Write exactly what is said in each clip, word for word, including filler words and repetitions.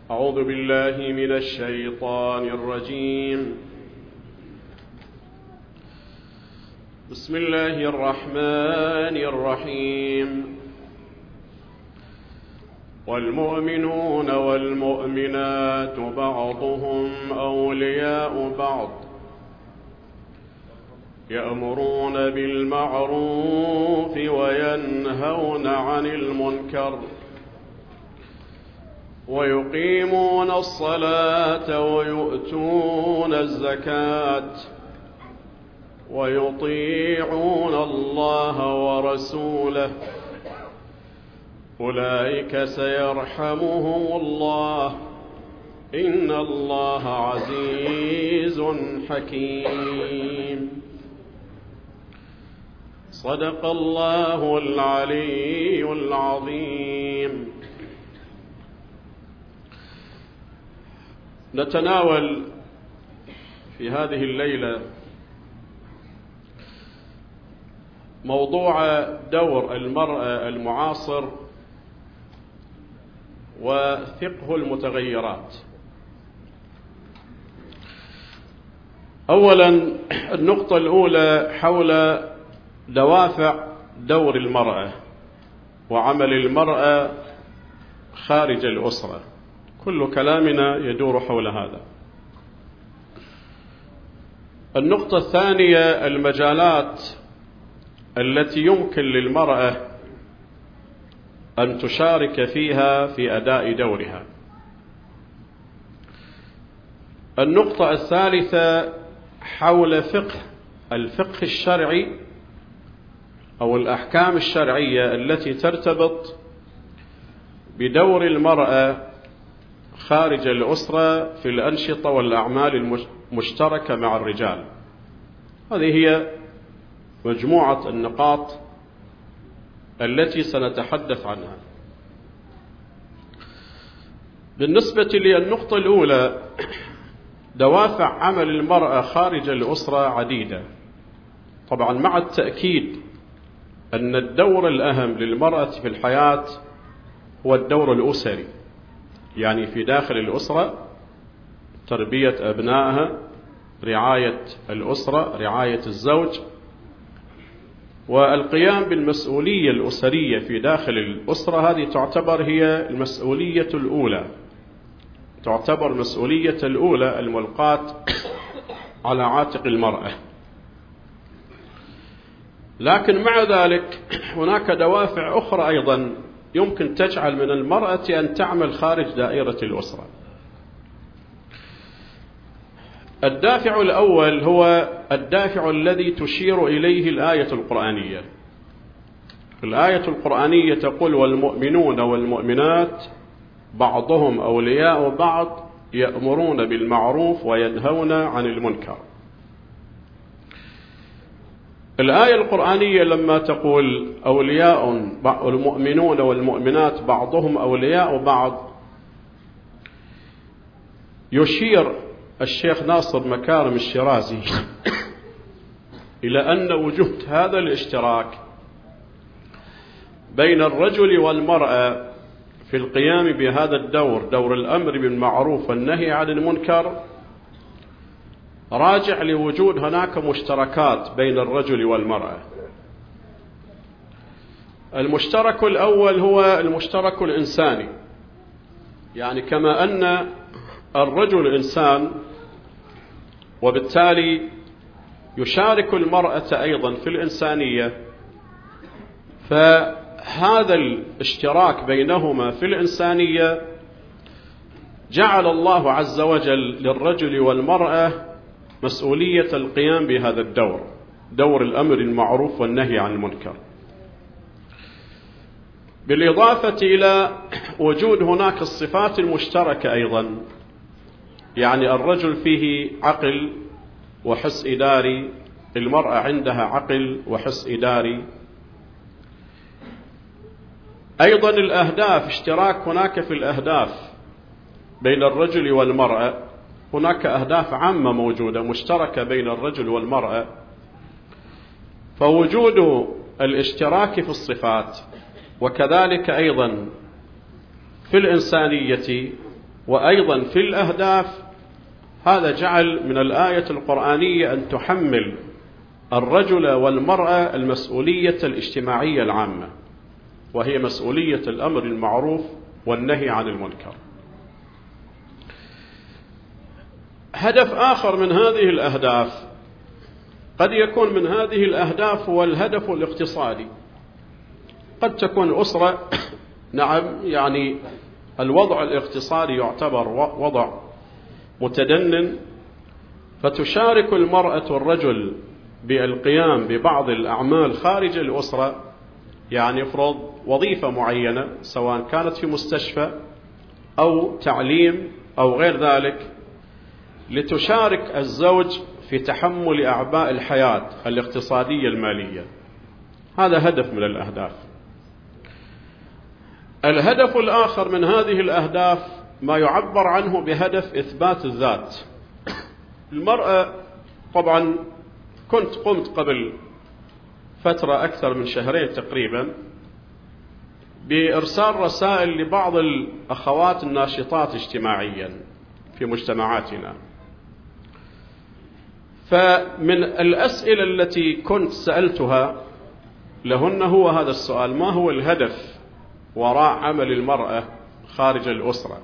أعوذ بالله من الشيطان الرجيم. بسم الله الرحمن الرحيم. والمؤمنون والمؤمنات بعضهم أولياء بعض يأمرون بالمعروف وينهون عن المنكر ويقيمون الصلاة ويؤتون الزكاة ويطيعون الله ورسوله أولئك سيرحمهم الله إن الله عزيز حكيم. صدق الله العلي العظيم. نتناول في هذه الليلة موضوع دور المرأة المعاصر وفقه المتغيرات. أولا النقطة الأولى حول دوافع دور المرأة وعمل المرأة خارج الأسرة. كل كلامنا يدور حول هذا. النقطة الثانية المجالات التي يمكن للمرأة أن تشارك فيها في أداء دورها. النقطة الثالثة حول فقه الفقه الشرعي أو الأحكام الشرعية التي ترتبط بدور المرأة خارج الأسرة في الأنشطة والأعمال المشتركة مع الرجال. هذه هي مجموعة النقاط التي سنتحدث عنها. بالنسبة للنقطة الأولى، دوافع عمل المرأة خارج الأسرة عديدة. طبعا مع التأكيد أن الدور الأهم للمرأة في الحياة هو الدور الأسري، يعني في داخل الأسرة تربية أبنائها، رعاية الأسرة، رعاية الزوج، والقيام بالمسؤولية الأسرية في داخل الأسرة. هذه تعتبر هي المسؤولية الأولى، تعتبر مسؤولية الأولى الملقاة على عاتق المرأة. لكن مع ذلك هناك دوافع أخرى أيضا يمكن تجعل من المرأة أن تعمل خارج دائرة الأسرة. الدافع الأول هو الدافع الذي تشير إليه الآية القرآنية. الآية القرآنية تقول: والمؤمنون والمؤمنات بعضهم أولياء بعض يأمرون بالمعروف وينهون عن المنكر. الآية القرآنية لما تقول أولياء المؤمنون والمؤمنات بعضهم أولياء بعض، يشير الشيخ ناصر مكارم الشيرازي إلى أن وجود هذا الاشتراك بين الرجل والمرأة في القيام بهذا الدور، دور الأمر بالمعروف والنهي عن المنكر، راجع لوجود هناك مشتركات بين الرجل والمرأة. المشترك الأول هو المشترك الإنساني، يعني كما أن الرجل إنسان وبالتالي يشارك المرأة أيضا في الإنسانية، فهذا الاشتراك بينهما في الإنسانية جعل الله عز وجل للرجل والمرأة مسؤولية القيام بهذا الدور، دور الأمر المعروف والنهي عن المنكر. بالإضافة إلى وجود هناك الصفات المشتركة أيضا، يعني الرجل فيه عقل وحس إداري، المرأة عندها عقل وحس إداري. أيضا الأهداف، اشتراك هناك في الأهداف بين الرجل والمرأة، هناك أهداف عامة موجودة مشتركة بين الرجل والمرأة. فوجود الاشتراك في الصفات وكذلك أيضا في الإنسانية وأيضا في الأهداف، هذا جعل من الآية القرآنية أن تحمل الرجل والمرأة المسؤولية الاجتماعية العامة، وهي مسؤولية الأمر المعروف والنهي عن المنكر. هدف آخر من هذه الأهداف قد يكون من هذه الأهداف هو الهدف الاقتصادي. قد تكون أسرة نعم يعني الوضع الاقتصادي يعتبر وضع متدنٍ، فتشارك المرأة الرجل بالقيام ببعض الأعمال خارج الأسرة، يعني يفرض وظيفة معينة سواء كانت في مستشفى أو تعليم أو غير ذلك، لتشارك الزوج في تحمل أعباء الحياة الاقتصادية المالية. هذا هدف من الأهداف. الهدف الآخر من هذه الأهداف ما يعبر عنه بهدف إثبات الذات. المرأة طبعا كنت قمت قبل فترة أكثر من شهرين تقريبا بإرسال رسائل لبعض الأخوات الناشطات اجتماعيا في مجتمعاتنا. فمن الأسئلة التي كنت سألتها لهن هو هذا السؤال: ما هو الهدف وراء عمل المرأة خارج الأسرة؟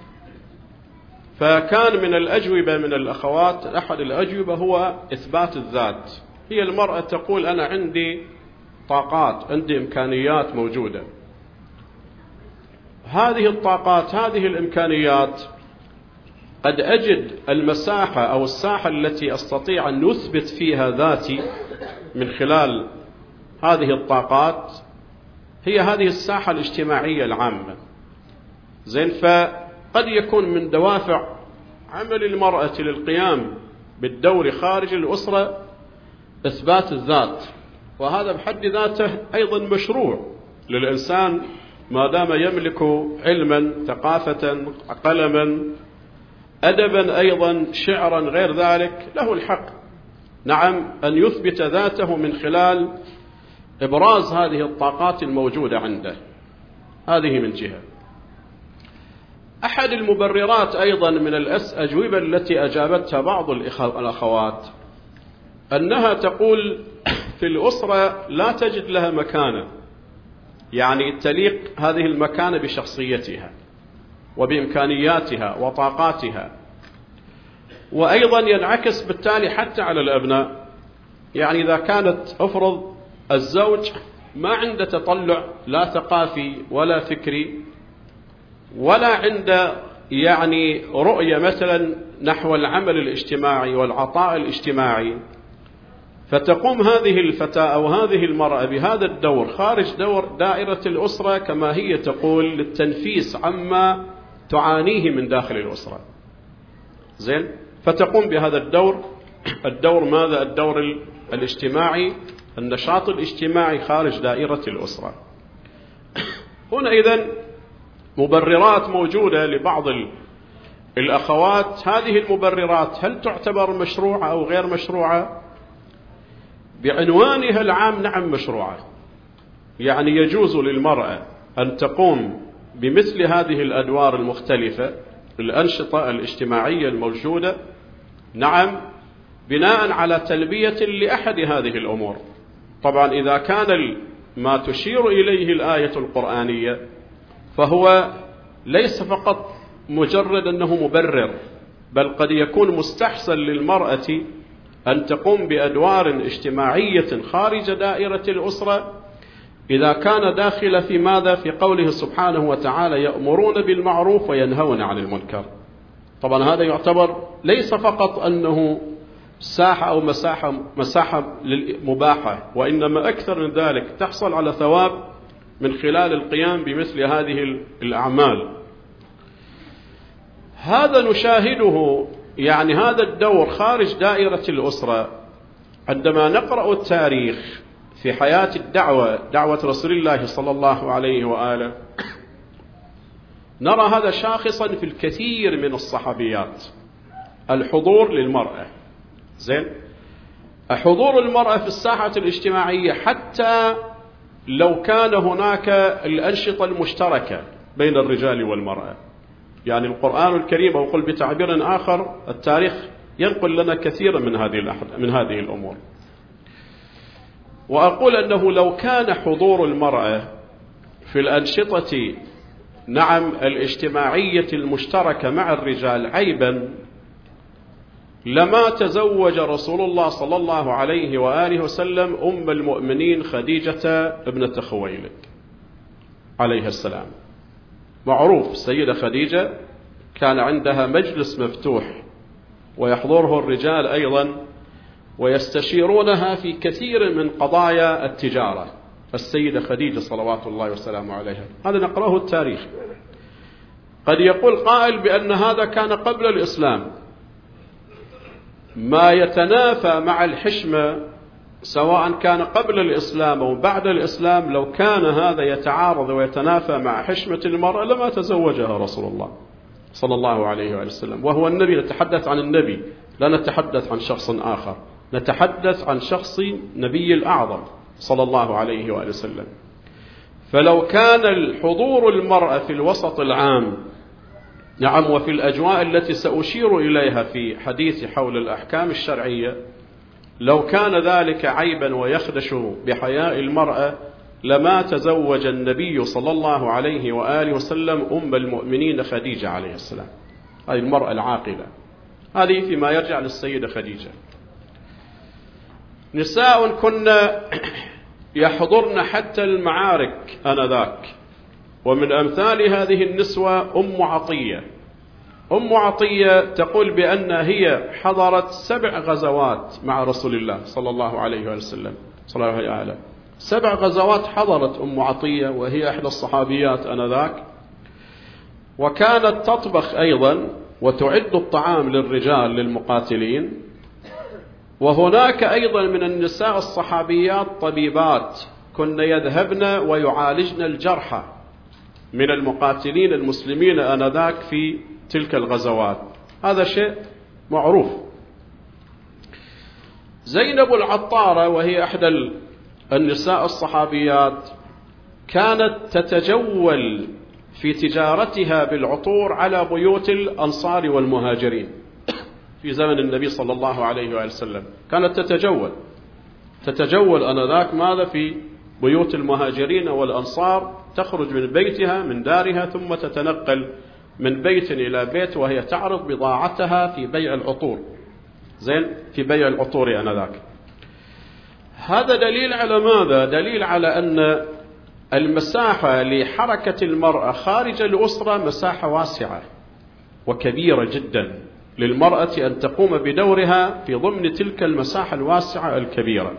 فكان من الأجوبة من الأخوات، أحد الأجوبة هو إثبات الذات. هي المرأة تقول: أنا عندي طاقات، عندي إمكانيات موجودة، هذه الطاقات هذه الإمكانيات قد أجد المساحة أو الساحة التي أستطيع أن أثبت فيها ذاتي من خلال هذه الطاقات هي هذه الساحة الاجتماعية العامة. زين، فقد يكون من دوافع عمل المرأة للقيام بالدور خارج الأسرة إثبات الذات، وهذا بحد ذاته أيضا مشروع للإنسان ما دام يملك علما، ثقافة، قلما، أدبا، أيضا شعرا، غير ذلك، له الحق نعم أن يثبت ذاته من خلال إبراز هذه الطاقات الموجودة عنده. هذه من جهة. أحد المبررات أيضا من الأجوبة التي أجابتها بعض الأخوات أنها تقول في الأسرة لا تجد لها مكانة، يعني تليق هذه المكانة بشخصيتها وبإمكانياتها وطاقاتها، وأيضا ينعكس بالتالي حتى على الأبناء. يعني إذا كانت أفرض الزوج ما عنده تطلع لا ثقافي ولا فكري ولا عنده يعني رؤية مثلا نحو العمل الاجتماعي والعطاء الاجتماعي، فتقوم هذه الفتاة أو هذه المرأة بهذا الدور خارج دور دائرة الأسرة كما هي تقول للتنفيس عما تعانيه من داخل الأسرة. زين، فتقوم بهذا الدور. الدور ماذا؟ الدور الاجتماعي، النشاط الاجتماعي خارج دائرة الأسرة. هنا إذن مبررات موجودة لبعض الأخوات. هذه المبررات هل تعتبر مشروعة أو غير مشروعة؟ بعنوانها العام نعم مشروعة. يعني يجوز للمرأة أن تقوم بمثل هذه الأدوار المختلفة، الأنشطة الاجتماعية الموجودة، نعم بناء على تلبية لأحد هذه الأمور. طبعا إذا كان ما تشير إليه الآية القرآنية فهو ليس فقط مجرد أنه مبرر، بل قد يكون مستحسن للمرأة أن تقوم بأدوار اجتماعية خارج دائرة الأسرة إذا كان داخل في ماذا؟ في قوله سبحانه وتعالى: يأمرون بالمعروف وينهون عن المنكر. طبعا هذا يعتبر ليس فقط أنه ساحة أو مساحة, مساحة للمباحة، وإنما أكثر من ذلك تحصل على ثواب من خلال القيام بمثل هذه الأعمال. هذا نشاهده، يعني هذا الدور خارج دائرة الأسرة عندما نقرأ التاريخ في حياة الدعوة، دعوة رسول الله صلى الله عليه وآله، نرى هذا شاخصا في الكثير من الصحابيات. الحضور للمرأة، زين، حضور المرأة في الساحة الاجتماعية حتى لو كان هناك الأنشطة المشتركة بين الرجال والمرأة. يعني القرآن الكريم، أو قل بتعبير آخر التاريخ، ينقل لنا كثيرا من هذه من هذه الأمور. وأقول أنه لو كان حضور المرأة في الأنشطة نعم الاجتماعية المشتركة مع الرجال عيبا، لما تزوج رسول الله صلى الله عليه وآله وسلم أم المؤمنين خديجة ابنة خويلد عليه السلام. معروف السيدة خديجة كان عندها مجلس مفتوح ويحضره الرجال أيضا ويستشيرونها في كثير من قضايا التجارة. السيدة خديجة صلوات الله وسلامه عليها، هذا نقرأه التاريخ. قد يقول قائل بأن هذا كان قبل الإسلام، ما يتنافى مع الحشمة سواء كان قبل الإسلام أو بعد الإسلام. لو كان هذا يتعارض ويتنافى مع حشمة المرأة لما تزوجها رسول الله صلى الله عليه وسلم، وهو النبي. نتحدث عن النبي، لا نتحدث عن شخص آخر، نتحدث عن شخص نبي الأعظم صلى الله عليه وسلم. فلو كان الحضور المرأة في الوسط العام نعم وفي الأجواء التي سأشير إليها في حديث حول الأحكام الشرعية، لو كان ذلك عيبا ويخدش بحياء المرأة لما تزوج النبي صلى الله عليه وآله وسلم أم المؤمنين خديجة عليه السلام، هذه المرأة العاقلة. هذه فيما يرجع للسيدة خديجة. نساء كنا يحضرن حتى المعارك آنذاك، ومن أمثال هذه النسوة أم عطية. أم عطية تقول بأن هي حضرت سبع غزوات مع رسول الله صلى الله عليه وسلم صلى الله عليه وسلم. سبع غزوات حضرت أم عطية، وهي إحدى الصحابيات آنذاك، وكانت تطبخ أيضا وتعد الطعام للرجال للمقاتلين. وهناك أيضا من النساء الصحابيات طبيبات كن يذهبن ويعالجن الجرحى من المقاتلين المسلمين آنذاك في تلك الغزوات. هذا شيء معروف. زينب العطارة وهي أحدى النساء الصحابيات كانت تتجول في تجارتها بالعطور على بيوت الأنصار والمهاجرين في زمن النبي صلى الله عليه وسلم. كانت تتجول تتجول آنذاك ماذا في بيوت المهاجرين والأنصار، تخرج من بيتها من دارها ثم تتنقل من بيت إلى بيت وهي تعرض بضاعتها في بيع العطور. زين في بيع العطور آنذاك. هذا دليل على ماذا؟ دليل على أن المساحة لحركة المرأة خارج الأسرة مساحة واسعة وكبيرة جدا للمرأة أن تقوم بدورها في ضمن تلك المساحة الواسعة الكبيرة.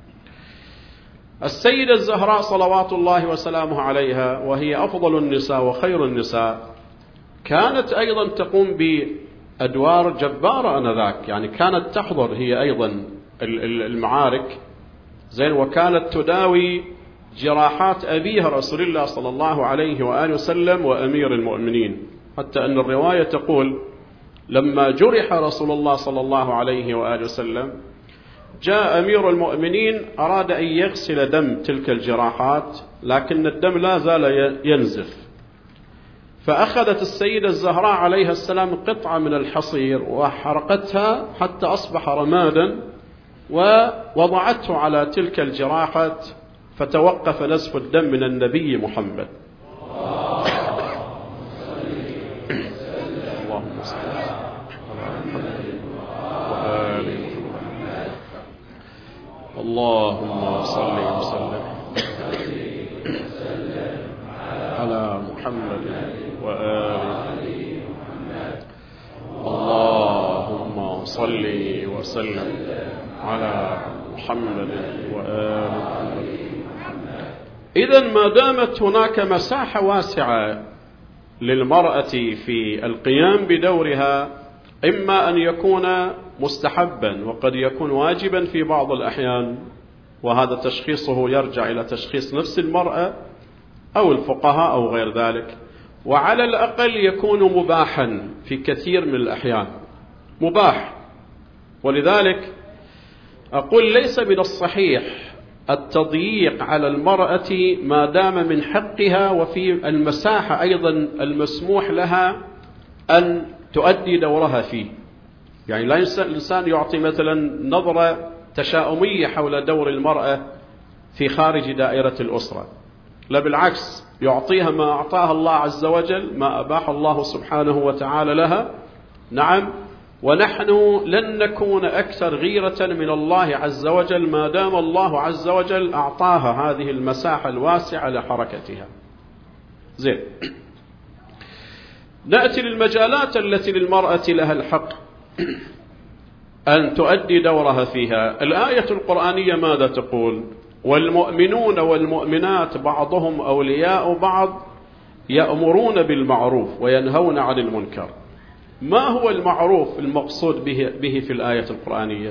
السيدة الزهراء صلوات الله وسلامه عليها، وهي أفضل النساء وخير النساء، كانت أيضا تقوم بأدوار جبارة آنذاك. يعني كانت تحضر هي أيضا المعارك زين، وكانت تداوي جراحات أبيها رسول الله صلى الله عليه وآله وسلم وأمير المؤمنين، حتى أن الرواية تقول لما جرح رسول الله صلى الله عليه وآله وسلم جاء أمير المؤمنين أراد أن يغسل دم تلك الجراحات، لكن الدم لا زال ينزف، فأخذت السيدة الزهراء عليها السلام قطعة من الحصير وحرقتها حتى أصبح رمادا، ووضعته على تلك الجراحات فتوقف نزف الدم من النبي محمد. اللهم صل اللهم صل وسلم على محمد وآله. اللهم صل وسلم على محمد وآله. إذن ما دامت هناك مساحة واسعة للمرأة في القيام بدورها، إما أن يكون مستحبا وقد يكون واجبا في بعض الأحيان، وهذا تشخيصه يرجع إلى تشخيص نفس المرأة أو الفقهاء أو غير ذلك، وعلى الأقل يكون مباحا في كثير من الأحيان، مباح. ولذلك أقول ليس من الصحيح التضييق على المرأة ما دام من حقها وفي المساحة أيضا المسموح لها أن تؤدي دورها فيه. يعني لا الإنسان يعطي مثلا نظرة تشاؤمية حول دور المرأة في خارج دائرة الأسرة، لا بالعكس، يعطيها ما أعطاها الله عز وجل، ما أباح الله سبحانه وتعالى لها. نعم، ونحن لن نكون أكثر غيرة من الله عز وجل ما دام الله عز وجل أعطاها هذه المساحة الواسعة لحركتها. زين، نأتي للمجالات التي للمرأة لها الحق أن تؤدي دورها فيها. الآية القرآنية ماذا تقول؟ والمؤمنون والمؤمنات بعضهم أولياء بعض يأمرون بالمعروف وينهون عن المنكر. ما هو المعروف المقصود به, به في الآية القرآنية؟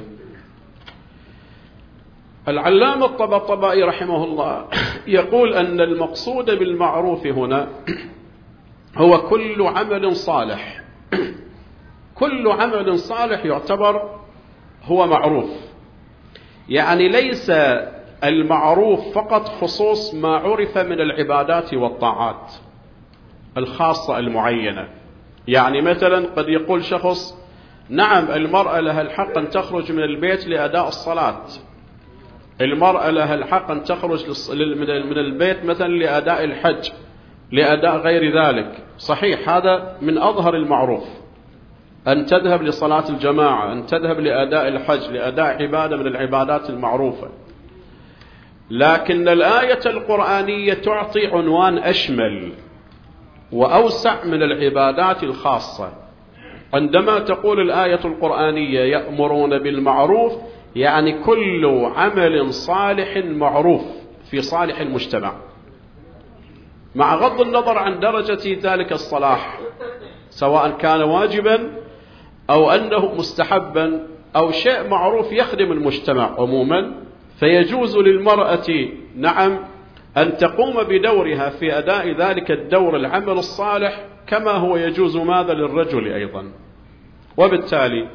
العلامة الطباطبائي رحمه الله يقول أن المقصود بالمعروف هنا هو كل عمل صالح. كل عمل صالح يعتبر هو معروف. يعني ليس المعروف فقط خصوص ما عرف من العبادات والطاعات الخاصة المعينة. يعني مثلا قد يقول شخص نعم المرأة لها الحق أن تخرج من البيت لأداء الصلاة، المرأة لها الحق أن تخرج من البيت مثلا لأداء الحج، لأداء غير ذلك. صحيح، هذا من أظهر المعروف، أن تذهب لصلاة الجماعة، أن تذهب لأداء الحج، لأداء عبادة من العبادات المعروفة. لكن الآية القرآنية تعطي عنوان أشمل وأوسع من العبادات الخاصة. عندما تقول الآية القرآنية يأمرون بالمعروف، يعني كل عمل صالح معروف في صالح المجتمع، مع غض النظر عن درجة ذلك الصلاح، سواء كان واجبا أو أنه مستحبا أو شيء معروف يخدم المجتمع عموما. فيجوز للمرأة نعم أن تقوم بدورها في أداء ذلك الدور العمل الصالح، كما هو يجوز ماذا للرجل أيضا. وبالتالي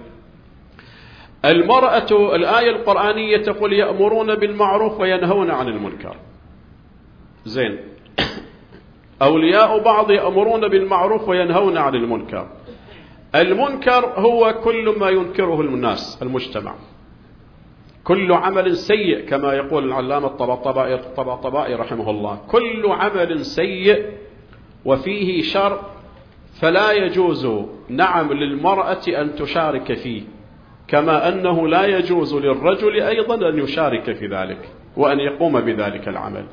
المرأة، الآية القرآنية تقول يأمرون بالمعروف وينهون عن المنكر. زين، أولياء بعض يأمرون بالمعروف وينهون عن المنكر. المنكر هو كل ما ينكره الناس، المجتمع، كل عمل سيء كما يقول العلامة الطباطبائي رحمه الله، كل عمل سيء وفيه شر فلا يجوز نعم للمرأة أن تشارك فيه، كما أنه لا يجوز للرجل أيضا أن يشارك في ذلك وأن يقوم بذلك العمل.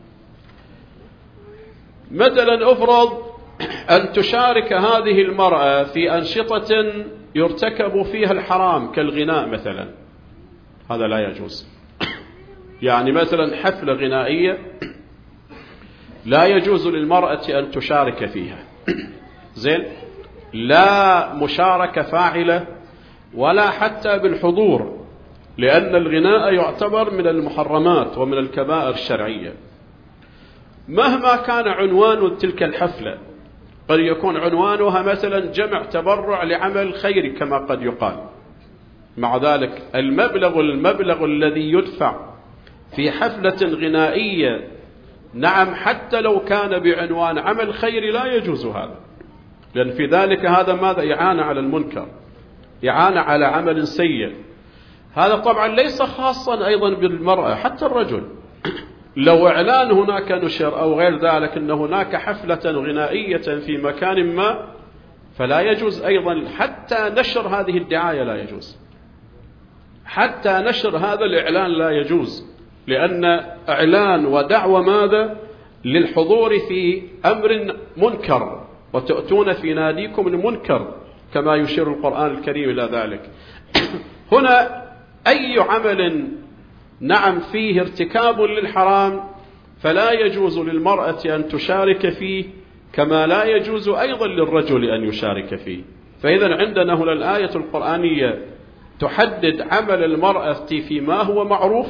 مثلا أفرض أن تشارك هذه المرأة في أنشطة يرتكب فيها الحرام كالغناء مثلا، هذا لا يجوز. يعني مثلا حفلة غنائية لا يجوز للمرأة أن تشارك فيها. زين، لا مشاركة فاعلة ولا حتى بالحضور، لأن الغناء يعتبر من المحرمات ومن الكبائر الشرعية. مهما كان عنوان تلك الحفلة، قد يكون عنوانها مثلا جمع تبرع لعمل خيري كما قد يقال، مع ذلك المبلغ المبلغ الذي يدفع في حفلة غنائية نعم حتى لو كان بعنوان عمل خيري لا يجوز هذا، لأن في ذلك هذا ماذا؟ إعانة على المنكر، إعانة على عمل سيء. هذا طبعا ليس خاصا أيضا بالمرأة، حتى الرجل لو إعلان هناك نشر أو غير ذلك أن هناك حفلة غنائية في مكان ما، فلا يجوز أيضا حتى نشر هذه الدعاية، لا يجوز حتى نشر هذا الإعلان، لا يجوز، لأن إعلان ودعوة ماذا؟ للحضور في أمر منكر، وتأتون في ناديكم المنكر كما يشير القرآن الكريم إلى ذلك. هنا أي عمل نعم فيه ارتكاب للحرام فلا يجوز للمرأة أن تشارك فيه، كما لا يجوز أيضا للرجل أن يشارك فيه. فإذا عندنا هنا الآية القرآنية تحدد عمل المرأة فيما هو معروف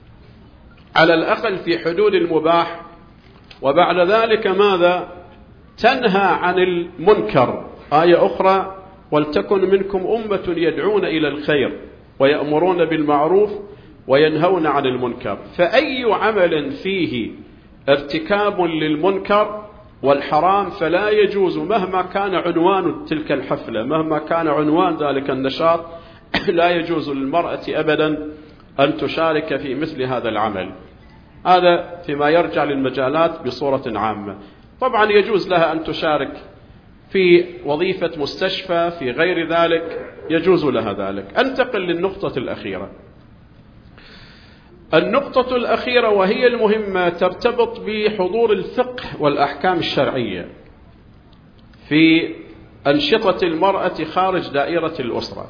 على الأقل في حدود المباح، وبعد ذلك ماذا؟ تنهى عن المنكر. آية أخرى ولتكن منكم أمة يدعون إلى الخير ويأمرون بالمعروف وينهون عن المنكر. فأي عمل فيه ارتكاب للمنكر والحرام، فلا يجوز مهما كان عنوان تلك الحفلة، مهما كان عنوان ذلك النشاط، لا يجوز للمرأة أبدا أن تشارك في مثل هذا العمل. هذا فيما يرجع للمجالات بصورة عامة. طبعا يجوز لها أن تشارك في وظيفة مستشفى، في غير ذلك يجوز لها ذلك. أنتقل للنقطة الأخيرة. النقطة الأخيرة وهي المهمة ترتبط بحضور الفقه والأحكام الشرعية في أنشطة المرأة خارج دائرة الأسرة.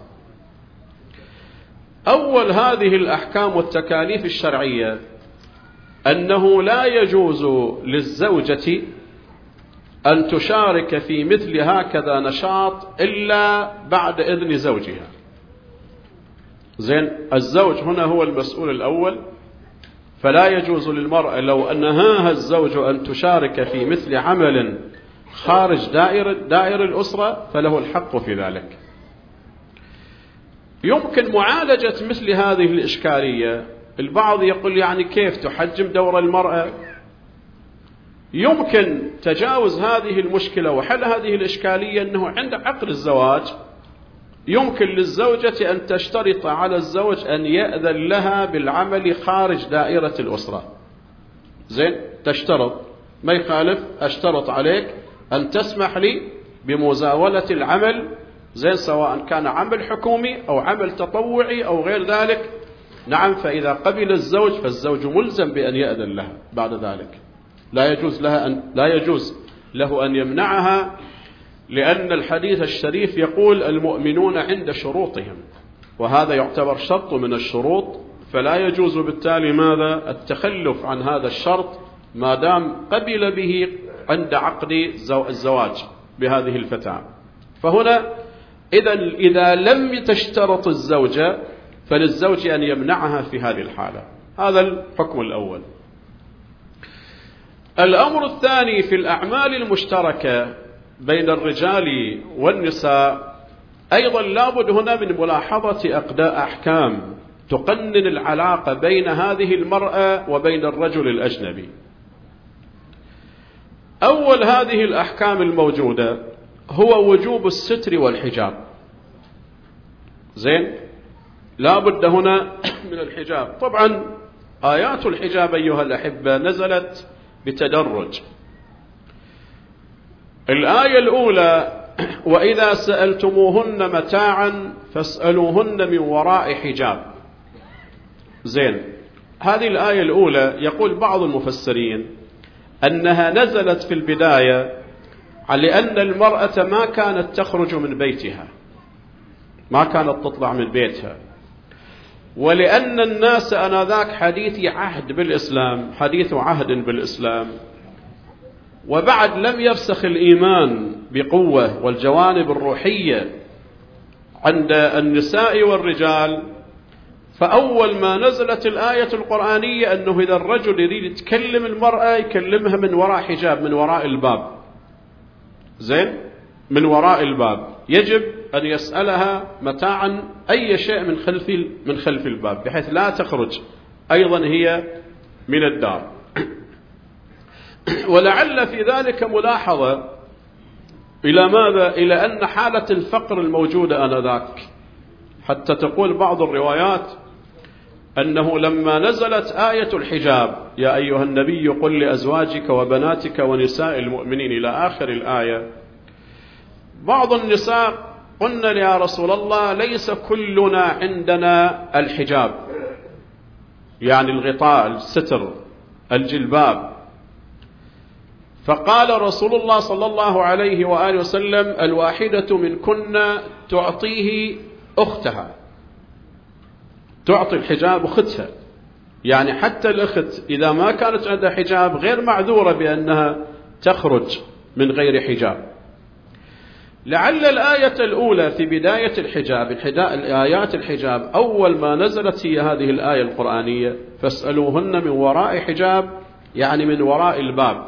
أول هذه الأحكام والتكاليف الشرعية أنه لا يجوز للزوجة أن تشارك في مثل هكذا نشاط إلا بعد إذن زوجها. زين، الزوج هنا هو المسؤول الأول، فلا يجوز للمرأة لو أنها الزوج أن تشارك في مثل عمل خارج دائرة دائرة الأسرة، فله الحق في ذلك. يمكن معالجة مثل هذه الإشكالية. البعض يقول يعني كيف تحجم دور المرأة؟ يمكن تجاوز هذه المشكلة وحل هذه الإشكالية أنه عند عقد الزواج يمكن للزوجة أن تشترط على الزوج أن يأذن لها بالعمل خارج دائرة الأسرة. زين، تشترط، ما يخالف، أشترط عليك أن تسمح لي بمزاولة العمل، زين، سواء كان عمل حكومي أو عمل تطوعي أو غير ذلك. نعم، فإذا قبل الزوج فالزوج ملزم بأن يأذن لها بعد ذلك. لا يجوز لها أن لا يجوز له أن يمنعها، لأن الحديث الشريف يقول المؤمنون عند شروطهم، وهذا يعتبر شرط من الشروط، فلا يجوز بالتالي ماذا؟ التخلف عن هذا الشرط ما دام قبل به عند عقد الزواج بهذه الفتاة. فهنا إذا إذا لم تشترط الزوجة فللزوج أن يمنعها في هذه الحالة. هذا الحكم الأول. الأمر الثاني في الأعمال المشتركة بين الرجال والنساء، أيضا لابد هنا من ملاحظة أحكام تقنن العلاقة بين هذه المرأة وبين الرجل الأجنبي. أول هذه الأحكام الموجودة هو وجوب الستر والحجاب. زين، لابد هنا من الحجاب. طبعا آيات الحجاب أيها الأحبة نزلت بتدرج. الآية الأولى وإذا سألتموهن متاعا فاسألوهن من وراء حجاب. زين، هذه الآية الأولى يقول بعض المفسرين أنها نزلت في البداية لأن المرأة ما كانت تخرج من بيتها، ما كانت تطلع من بيتها، ولأن الناس آنذاك حديث عهد بالإسلام، حديث عهد بالإسلام، وبعد لم يرسخ الإيمان بقوة والجوانب الروحية عند النساء والرجال. فأول ما نزلت الآية القرآنية أنه إذا الرجل يريد يتكلم المرأة يكلمها من وراء حجاب، من وراء الباب. زين، من وراء الباب، يجب أن يسألها متاعا أي شيء من خلف من خلف الباب، بحيث لا تخرج أيضا هي من الدار. ولعل في ذلك ملاحظة إلى ماذا؟ إلى أن حالة الفقر الموجودة آنذاك، حتى تقول بعض الروايات أنه لما نزلت آية الحجاب يا أيها النبي قل لأزواجك وبناتك ونساء المؤمنين إلى آخر الآية، بعض النساء قلنا يا رسول الله ليس كلنا عندنا الحجاب، يعني الغطاء، الستر، الجلباب. فقال رسول الله صلى الله عليه وآله وسلم الواحدة منكن تعطيه أختها، تعطي الحجاب أختها، يعني حتى الأخت إذا ما كانت عندها حجاب غير معذورة بأنها تخرج من غير حجاب. لعل الآية الأولى في بداية الحجاب، الآيات الحجاب أول ما نزلت هي هذه الآية القرآنية فاسألوهن من وراء حجاب، يعني من وراء الباب.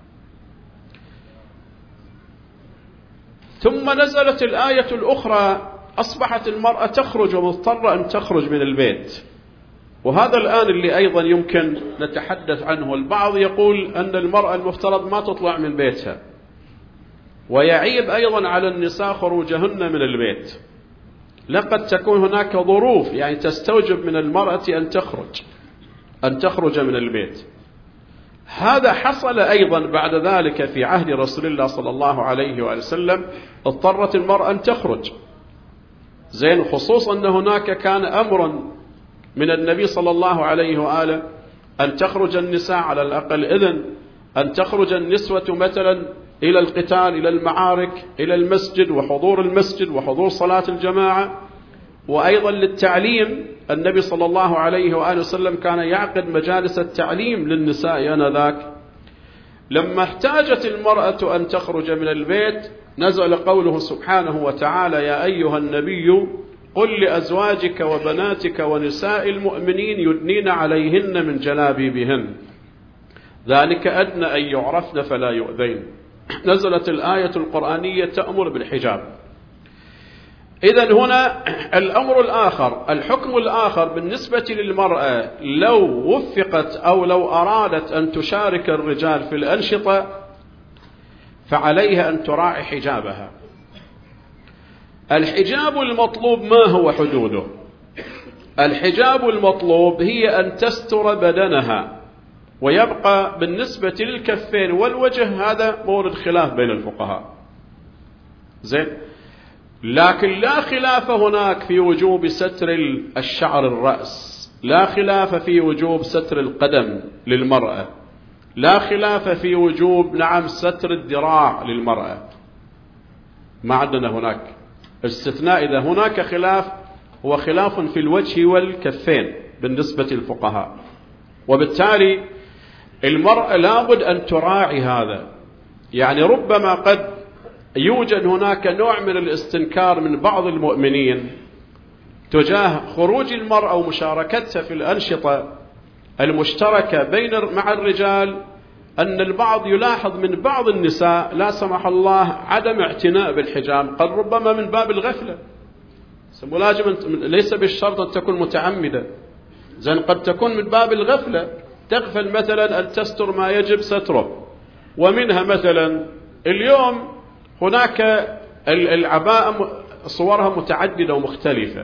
ثم نزلت الآية الأخرى أصبحت المرأة تخرج ومضطرة أن تخرج من البيت، وهذا الآن اللي أيضا يمكن نتحدث عنه. البعض يقول أن المرأة المفترض ما تطلع من بيتها، ويعيب أيضا على النساء خروجهن من البيت. لقد تكون هناك ظروف يعني تستوجب من المرأة أن تخرج أن تخرج من البيت. هذا حصل أيضا بعد ذلك في عهد رسول الله صلى الله عليه وآله وسلم، اضطرت المرأة أن تخرج زين، خصوصا أن هناك كان أمرا من النبي صلى الله عليه وآله أن تخرج النساء على الأقل إذن أن تخرج النسوة مثلا إلى القتال، إلى المعارك، إلى المسجد وحضور المسجد وحضور صلاة الجماعة، وأيضا للتعليم. النبي صلى الله عليه وآله وسلم كان يعقد مجالس التعليم للنساء آنذاك. لما احتاجت المرأة أن تخرج من البيت نزل قوله سبحانه وتعالى: يا أيها النبي قل لأزواجك وبناتك ونساء المؤمنين يدنين عليهن من جلابيبهن ذلك أدنى أن يعرفن فلا يؤذين. نزلت الآية القرآنية تأمر بالحجاب. إذن هنا الأمر الآخر، الحكم الآخر بالنسبة للمرأة لو وفقت أو لو أرادت أن تشارك الرجال في الأنشطة فعليها أن تراعي حجابها. الحجاب المطلوب ما هو حدوده؟ الحجاب المطلوب هي أن تستر بدنها، ويبقى بالنسبة للكفين والوجه هذا مورد خلاف بين الفقهاء زين، لكن لا خلاف هناك في وجوب ستر الشعر الرأس، لا خلاف في وجوب ستر القدم للمرأة، لا خلاف في وجوب نعم ستر الذراع للمرأة. ما عندنا هناك استثناء. إذا هناك خلاف هو خلاف في الوجه والكفين بالنسبة للفقهاء، وبالتالي المرأة لابد أن تراعي هذا. يعني ربما قد يوجد هناك نوع من الاستنكار من بعض المؤمنين تجاه خروج المرأة ومشاركتها في الأنشطة المشتركة بين مع الرجال، أن البعض يلاحظ من بعض النساء لا سمح الله عدم اعتناء بالحجاب، قد ربما من باب الغفلة، ملازمة ليس بالشرط أن تكون متعمدة، زين قد تكون من باب الغفلة، تغفل مثلا أن تستر ما يجب ستره. ومنها مثلا اليوم هناك العباءة صورها متعددة ومختلفة،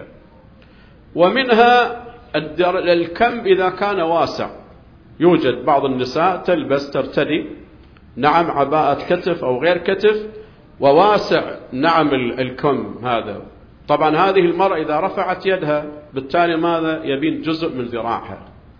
ومنها الكم إذا كان واسع. يوجد بعض النساء تلبس ترتدي نعم عباءة كتف أو غير كتف وواسع نعم الكم هذا. طبعا هذه المرأة إذا رفعت يدها بالتالي ماذا؟ يبين جزء من ذراعها.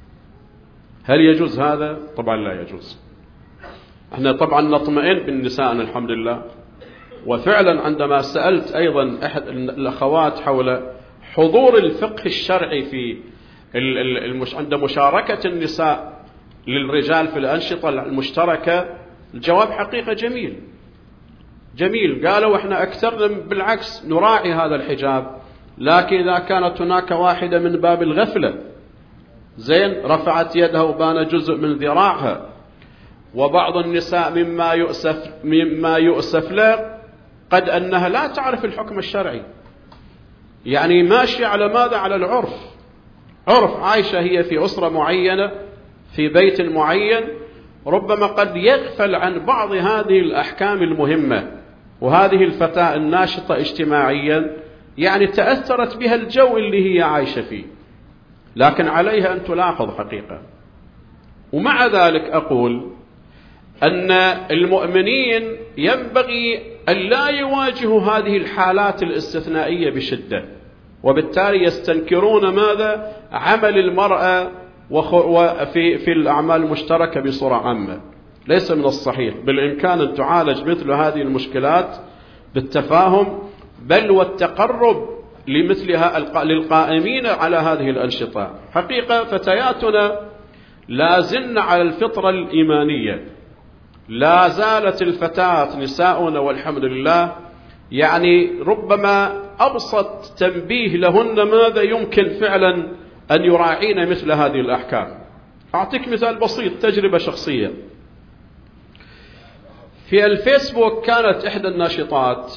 هل يجوز هذا؟ طبعا لا يجوز. احنا طبعا نطمئن بالنساء الحمد لله. وفعلا عندما سألت أيضا أحد الأخوات حول حضور الفقه الشرعي في المش... عند مشاركة النساء للرجال في الأنشطة المشتركة، الجواب حقيقة جميل جميل. قالوا احنا أكثر بالعكس نراعي هذا الحجاب، لكن إذا كانت هناك واحدة من باب الغفلة زين رفعت يدها وبان جزء من ذراعها، وبعض النساء مما يؤسف مما يؤسف له قد أنها لا تعرف الحكم الشرعي، يعني ماشية على ماذا؟ على العرف، عرف عايشة هي في أسرة معينة في بيت معين، ربما قد يغفل عن بعض هذه الأحكام المهمة. وهذه الفتاة الناشطة اجتماعيا يعني تأثرت بها الجو اللي هي عايشة فيه، لكن عليها أن تلاحظ حقيقة. ومع ذلك أقول أن المؤمنين ينبغي أن لا يواجهوا هذه الحالات الاستثنائية بشدة، وبالتالي يستنكرون ماذا؟ عمل المرأة وفي في الأعمال المشتركة بصورة عامة. ليس من الصحيح، بالإمكان أن تعالج مثل هذه المشكلات بالتفاهم بل والتقرب لمثلها للقائمين على هذه الأنشطة. حقيقة فتياتنا لا زلن على الفطرة الإيمانية، لا زالت الفتاة نساؤنا والحمد لله يعني ربما أبسط تنبيه لهن ماذا يمكن فعلا أن يراعين مثل هذه الأحكام. أعطيك مثال بسيط، تجربة شخصية. في الفيسبوك كانت إحدى الناشطات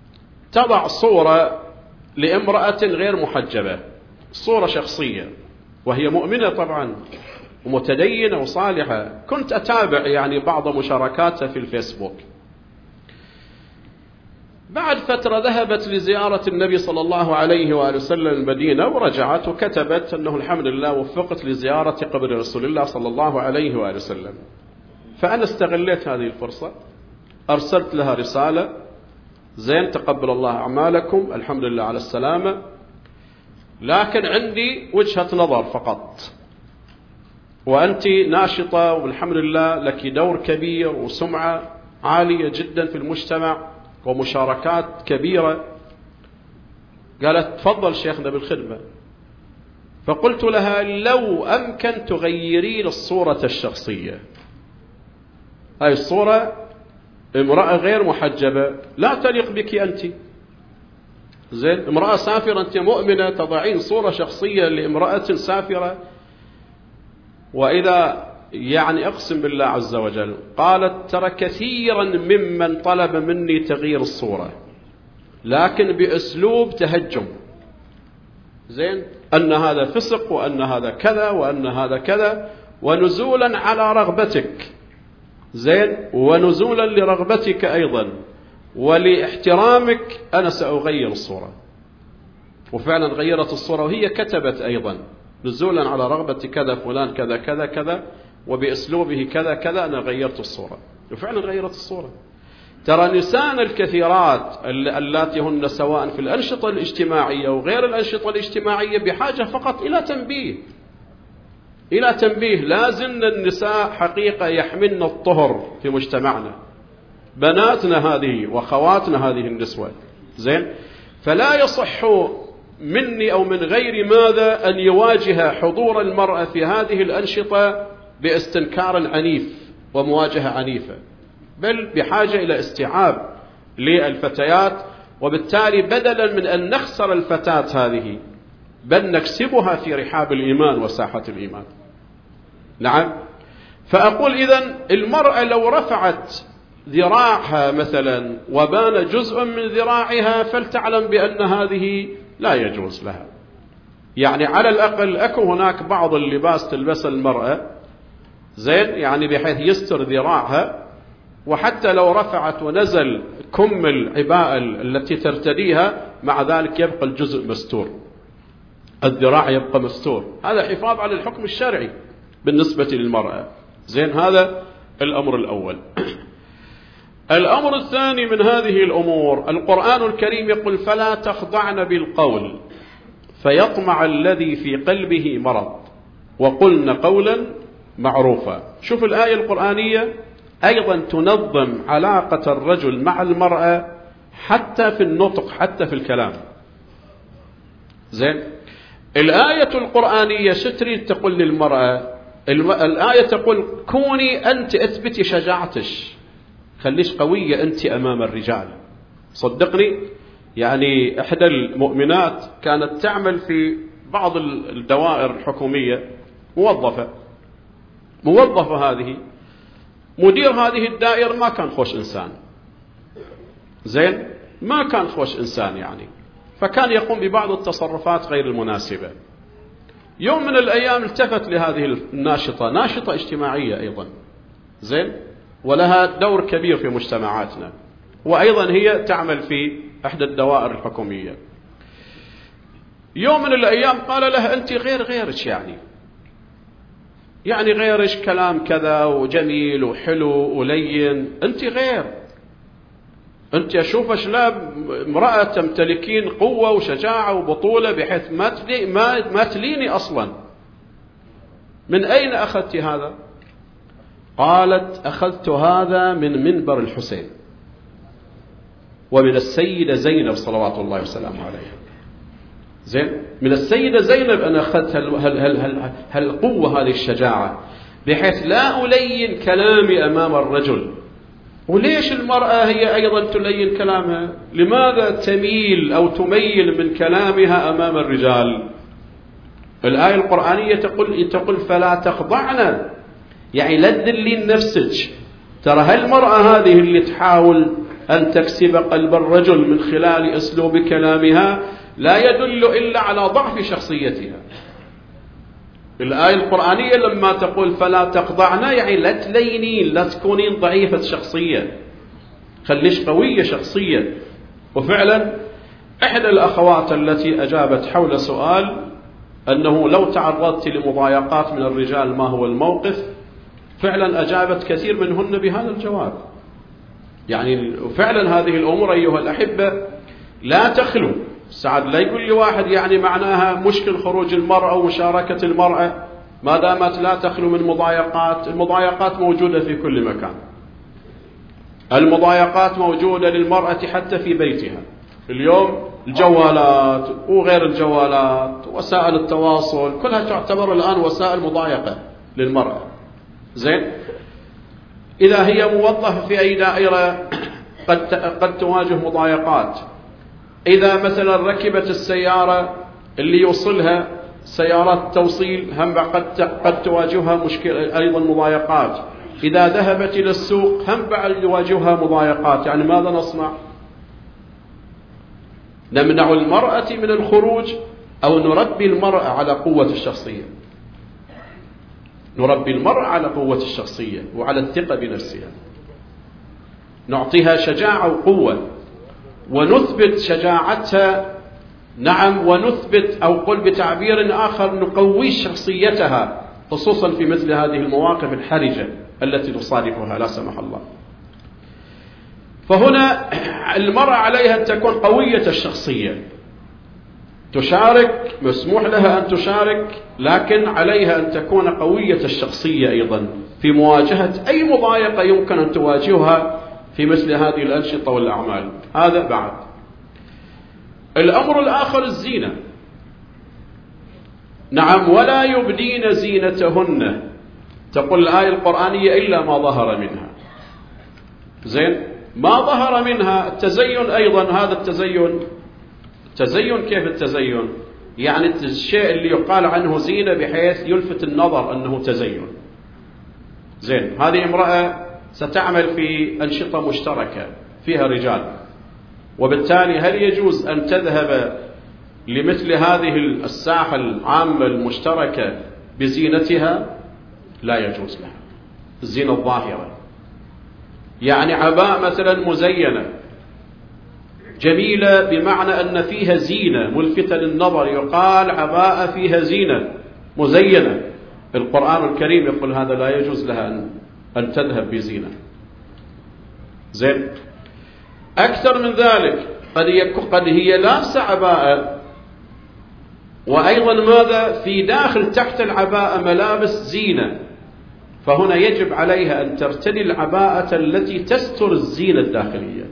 تضع صورة لامرأة غير محجبة، صورة شخصية، وهي مؤمنة طبعا ومتدينة وصالحة. كنت أتابع يعني بعض مشاركاتها في الفيسبوك. بعد فترة ذهبت لزيارة النبي صلى الله عليه وآله وسلم المدينة ورجعت وكتبت أنه الحمد لله وفقت لزيارة قبر رسول الله صلى الله عليه وآله وسلم. فأنا استغليت هذه الفرصة، أرسلت لها رسالة: زين، تقبل الله أعمالكم، الحمد لله على السلامة، لكن عندي وجهة نظر فقط، وأنت ناشطة والحمد لله لك دور كبير وسمعة عالية جدا في المجتمع ومشاركات كبيرة. قالت: تفضل شيخنا بالخدمة. فقلت لها: لو أمكن تغيرين الصورة الشخصية، هاي الصورة امرأة غير محجبة لا تليق بك أنت، زين، امرأة سافرة، أنت مؤمنة، تضعين صورة شخصية لامرأة سافرة. وإذا يعني أقسم بالله عز وجل، قالت: ترى كثيرا ممن طلب مني تغيير الصورة لكن بأسلوب تهجم، زين، أن هذا فسق وأن هذا كذا وأن هذا كذا، ونزولا على رغبتك، زين، ونزولا لرغبتك أيضا ولاحترامك أنا سأغير الصورة. وفعلا غيرت الصورة، وهي كتبت أيضا: نزولا على رغبة كذا فلان كذا كذا كذا وبأسلوبه كذا كذا أنا غيرت الصورة. وفعلا غيرت الصورة. ترى نساء الكثيرات اللاتي هن سواء في الأنشطة الاجتماعية وغير الأنشطة الاجتماعية بحاجة فقط إلى تنبيه، إلى تنبيه. لازلنا النساء حقيقة يحملن الطهر في مجتمعنا، بناتنا هذه وخواتنا هذه النسوة، زين. فلا يصح مني أو من غير ماذا أن يواجه حضور المرأة في هذه الأنشطة باستنكار عنيف ومواجهة عنيفة، بل بحاجة إلى استيعاب للفتيات. وبالتالي بدلا من أن نخسر الفتاة هذه بل نكسبها في رحاب الإيمان وساحة الإيمان. نعم. فأقول إذن المرأة لو رفعت ذراعها مثلا وبان جزء من ذراعها فلتعلم بأن هذه لا يجوز لها. يعني على الأقل أكو هناك بعض اللباس تلبس المرأة، زين، يعني بحيث يستر ذراعها، وحتى لو رفعت ونزل كم العباءة التي ترتديها مع ذلك يبقى الجزء مستور، الذراع يبقى مستور. هذا حفاظ على الحكم الشرعي بالنسبة للمرأة، زين. هذا الأمر الأول. الأمر الثاني من هذه الأمور، القرآن الكريم يقول: فلا تخضعن بالقول فيطمع الذي في قلبه مرض وقلن قولا معروفا. شوف الآية القرآنية أيضا تنظم علاقة الرجل مع المرأة حتى في النطق، حتى في الكلام، زين. الآية القرآنية ستريد تقول للمرأة؟ الآية تقول: كوني أنت، اثبتي شجاعتك، خليش قوية أنت أمام الرجال. صدقني، يعني إحدى المؤمنات كانت تعمل في بعض الدوائر الحكومية، موظفة موظفة هذه، مدير هذه الدائرة ما كان خوش إنسان، زين، ما كان خوش إنسان يعني، فكان يقوم ببعض التصرفات غير المناسبة. يوم من الأيام التفت لهذه الناشطة، ناشطة اجتماعية أيضا، زين، ولها دور كبير في مجتمعاتنا، وأيضا هي تعمل في إحدى الدوائر الحكومية. يوم من الأيام قال لها: أنت غير غيرك، يعني يعني غيرك كلام كذا وجميل وحلو ولين، أنت غير، أنت أشوفش لا امرأة تمتلكين قوة وشجاعة وبطولة بحيث ما تلي ما ما تليني أصلا. من أين أخذت هذا؟ قالت: أخذت هذا من منبر الحسين ومن السيدة زينب صلوات الله وسلامه عليها. زين، من السيدة زينب أنا أخذت هالقوة، هذه الشجاعة، بحيث لا ألين كلامي أمام الرجل. وليش المرأة هي أيضا تلين كلامها؟ لماذا تميل أو تميل من كلامها أمام الرجال؟ الآية القرآنية تقول تقول فلا تخضعن، يعني لا تذلين نفسك. ترى هالمرأة هذه اللي تحاول أن تكسب قلب الرجل من خلال أسلوب كلامها لا يدل إلا على ضعف شخصيتها، الآية القرآنية لما تقول فلا تخضعن يعني لا تلينين، لا تكونين ضعيفة شخصية، خليش قوية شخصية. وفعلا إحدى الأخوات التي أجابت حول سؤال أنه لو تعرضت لمضايقات من الرجال ما هو الموقف، فعلا أجابت كثير منهن بهذا الجواب. يعني فعلا هذه الأمور أيها الأحبة لا تخلو. سعد لا يقول لي واحد يعني معناها مشكل خروج المرأة ومشاركة المرأة ما دامت لا تخلو من مضايقات. المضايقات موجودة في كل مكان، المضايقات موجودة للمرأة حتى في بيتها. اليوم الجوالات وغير الجوالات وسائل التواصل كلها تعتبر الآن وسائل مضايقة للمرأة. زين، إذا هي موظفة في أي دائرة قد قد تواجه مضايقات. إذا مثلا ركبت السيارة اللي يوصلها سيارات التوصيل هم قد قد تواجهها مشكلة أيضا مضايقات. إذا ذهبت إلى السوق هم بعد يواجهها مضايقات. يعني ماذا نصنع؟ نمنع المرأة من الخروج أو نربي المرأة على قوة الشخصية؟ نربي المرأة على قوة الشخصية وعلى الثقة بنفسها، نعطيها شجاعة وقوة ونثبت شجاعتها. نعم، ونثبت أو قل بتعبير آخر نقوي شخصيتها، خصوصا في مثل هذه المواقف الحرجة التي تصادفها لا سمح الله. فهنا المرأة عليها أن تكون قوية الشخصية، تشارك، مسموح لها أن تشارك، لكن عليها أن تكون قوية الشخصية أيضا في مواجهة أي مضايقة يمكن أن تواجهها في مثل هذه الأنشطة والأعمال. هذا بعد. الأمر الآخر الزينة. نعم، ولا يبدين زينتهن، تقول الآية القرآنية إلا ما ظهر منها. زين، ما ظهر منها التزين أيضا. هذا التزين، التزين كيف التزين؟ يعني الشيء اللي يقال عنه زينة بحيث يلفت النظر أنه تزين. زين، هذه امرأة ستعمل في أنشطة مشتركة فيها رجال، وبالتالي هل يجوز أن تذهب لمثل هذه الساحة العامة المشتركة بزينتها؟ لا يجوز لها الزينة الظاهرة. يعني عباء مثلا مزينة جميلة بمعنى أن فيها زينة ملفتة للنظر، يقال عباءة فيها زينة مزينة. القرآن الكريم يقول هذا لا يجوز لها أن, أن تذهب بزينة. زين، أكثر من ذلك قد, قد هي لابسة عباءة وأيضا ماذا في داخل تحت العباءة ملابس زينة، فهنا يجب عليها أن ترتدي العباءة التي تستر الزينة الداخلية.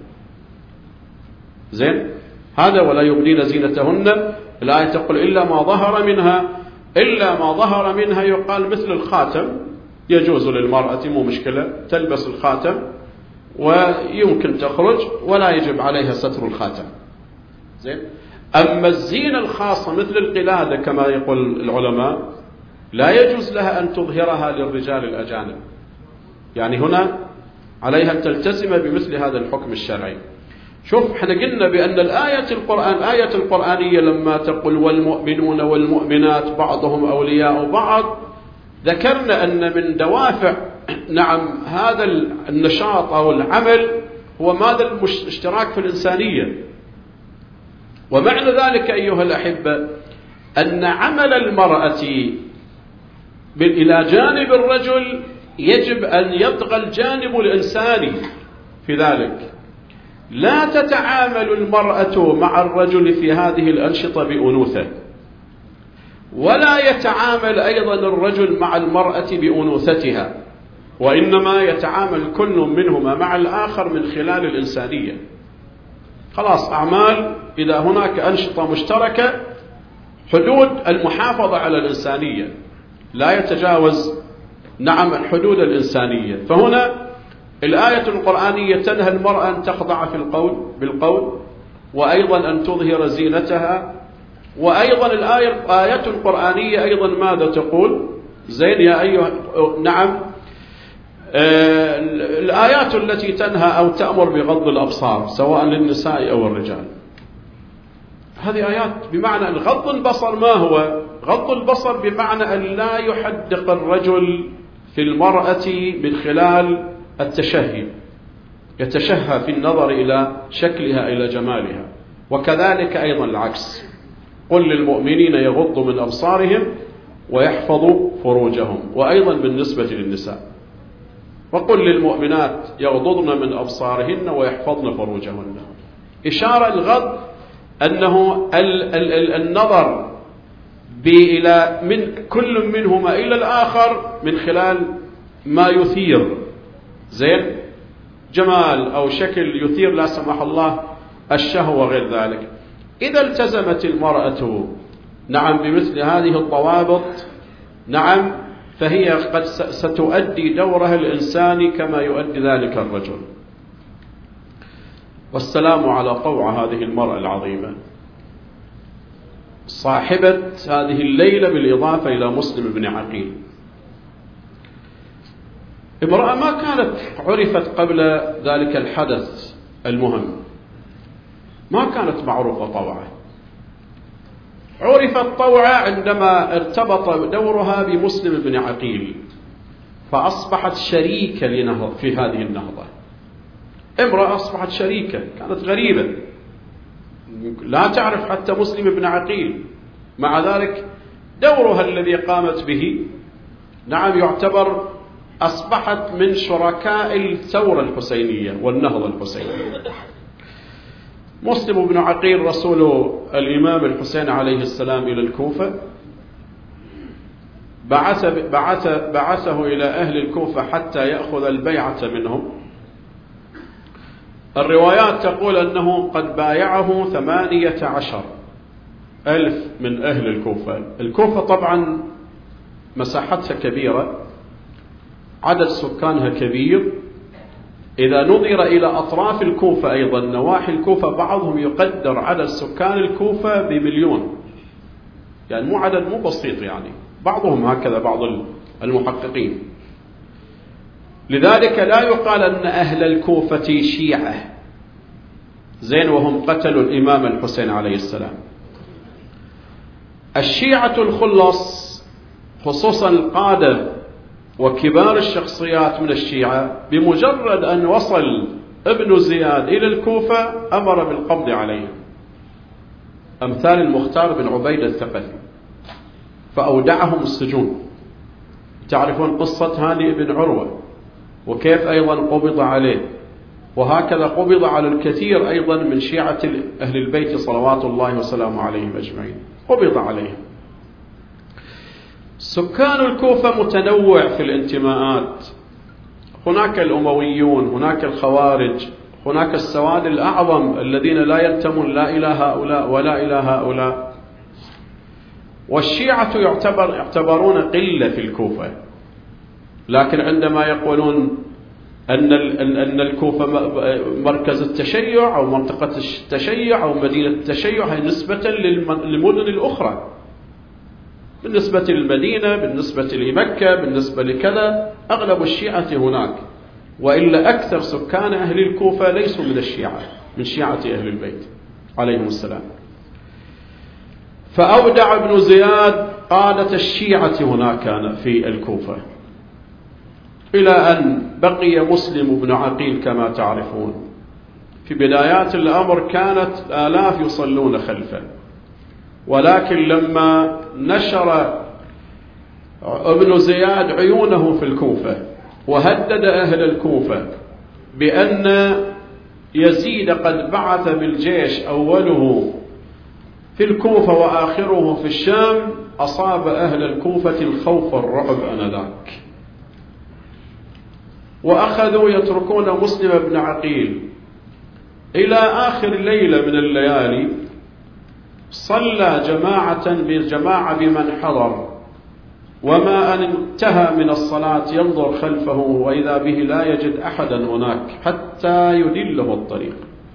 زين، هذا ولا يبدين زينتهن. الآية تقول إلا ما ظهر منها. إلا ما ظهر منها يقال مثل الخاتم، يجوز للمرأة مو مشكلة تلبس الخاتم ويمكن تخرج ولا يجب عليها ستر الخاتم. زين، أما الزينة الخاصة مثل القلادة كما يقول العلماء لا يجوز لها أن تظهرها للرجال الأجانب. يعني هنا عليها أن تلتزم بمثل هذا الحكم الشرعي. شوف، احنا قلنا بأن الآية القرآن الآية القرآنية لما تقول والمؤمنون والمؤمنات بعضهم أولياء بعض، ذكرنا أن من دوافع نعم هذا النشاط أو العمل هو ماذا؟ الاشتراك في الإنسانية. ومعنى ذلك أيها الأحبة أن عمل المرأة إلى جانب الرجل يجب أن يطغى الجانب الإنساني في ذلك. لا تتعامل المرأة مع الرجل في هذه الأنشطة بأنوثة، ولا يتعامل أيضا الرجل مع المرأة بأنوثتها، وإنما يتعامل كل منهما مع الآخر من خلال الإنسانية. خلاص، أعمال إذا هناك أنشطة مشتركة حدود المحافظة على الإنسانية، لا يتجاوز نعم الحدود الإنسانية. فهنا الآية القرآنية تنهى المرأة أن تخضع في القول بالقول، وأيضا أن تظهر زينتها. وأيضا الآية الآية القرآنية أيضا ماذا تقول؟ زين يا أيها نعم آه الآيات التي تنهى أو تأمر بغض الأبصار سواء للنساء أو الرجال. هذه آيات بمعنى غض البصر. ما هو غض البصر؟ بمعنى أن لا يحدق الرجل في المرأة من خلال التشهي، يتشهى في النظر إلى شكلها إلى جمالها. وكذلك أيضا العكس، قل للمؤمنين يغضوا من أبصارهم ويحفظوا فروجهم. وأيضا بالنسبة للنساء، وقل للمؤمنات يغضضن من أبصارهن ويحفظن فروجهن. إشارة الغض أنه النظر إلى من كل منهما إلى الآخر من خلال ما يثير زين جمال أو شكل يثير لا سمح الله الشهوة وغير ذلك. إذا التزمت المرأة نعم بمثل هذه الضوابط نعم فهي قد ستؤدي دورها الإنساني كما يؤدي ذلك الرجل. والسلام على طوع هذه المرأة العظيمة صاحبة هذه الليلة بالإضافة إلى مسلم بن عقيل. امرأة ما كانت عرفت قبل ذلك الحدث المهم، ما كانت معروفة طوعة. عرفت طوعة عندما ارتبط دورها بمسلم بن عقيل، فأصبحت شريكة في هذه النهضة. امرأة أصبحت شريكة، كانت غريبة لا تعرف حتى مسلم بن عقيل، مع ذلك دورها الذي قامت به نعم يعتبر أصبحت من شركاء الثورة الحسينية والنهضة الحسينية. مسلم بن عقيل رسول الإمام الحسين عليه السلام إلى الكوفة، بعث بعث بعثه إلى أهل الكوفة حتى يأخذ البيعة منهم. الروايات تقول أنه قد بايعه ثمانية عشر ألف من أهل الكوفة. الكوفة طبعا مساحتها كبيرة، عدد سكانها كبير. إذا نظر إلى أطراف الكوفة أيضا نواحي الكوفة بعضهم يقدر عدد سكان الكوفة بمليون، يعني مو عدد مو بسيط، يعني بعضهم هكذا بعض المحققين. لذلك لا يقال أن أهل الكوفة شيعة زين وهم قتلوا الإمام الحسين عليه السلام. الشيعة الخلص خصوصا القادة وكبار الشخصيات من الشيعة بمجرد أن وصل ابن زياد إلى الكوفة أمر بالقبض عليه، أمثال المختار بن عبيد الثقفي، فأودعهم السجون. تعرفون قصة هاني بن عروة وكيف أيضا قبض عليه، وهكذا قبض على الكثير أيضا من شيعة أهل البيت صلوات الله وسلامه عليهم أجمعين، قبض عليهم. سكان الكوفة متنوع في الانتماءات، هناك الأمويون، هناك الخوارج، هناك السواد الأعظم الذين لا ينتمون لا إلى هؤلاء ولا إلى هؤلاء. والشيعة يعتبر يعتبرون قلة في الكوفة، لكن عندما يقولون أن أن الكوفة مركز التشيع أو منطقة التشيع أو مدينة التشيع، هي نسبة للمدن الأخرى، بالنسبة للمدينة، بالنسبة لمكة، بالنسبة لكذا، أغلب الشيعة هناك، وإلا أكثر سكان أهل الكوفة ليسوا من الشيعة، من شيعة أهل البيت عليهم السلام. فأودع ابن زياد قادة الشيعة هناك في الكوفة، إلى أن بقي مسلم بن عقيل كما تعرفون. في بدايات الأمر كانت آلاف يصلون خلفه، ولكن لما نشر ابن زياد عيونه في الكوفة وهدد أهل الكوفة بأن يزيد قد بعث بالجيش أوله في الكوفة وآخره في الشام، أصاب أهل الكوفة الخوف والرعب آنذاك، وأخذوا يتركون مسلم بن عقيل. إلى آخر ليلة من الليالي صلى جماعة بجماعة بمن حضر، وما أن انتهى من الصلاة ينظر خلفه وإذا به لا يجد أحدا هناك حتى يدله الطريق.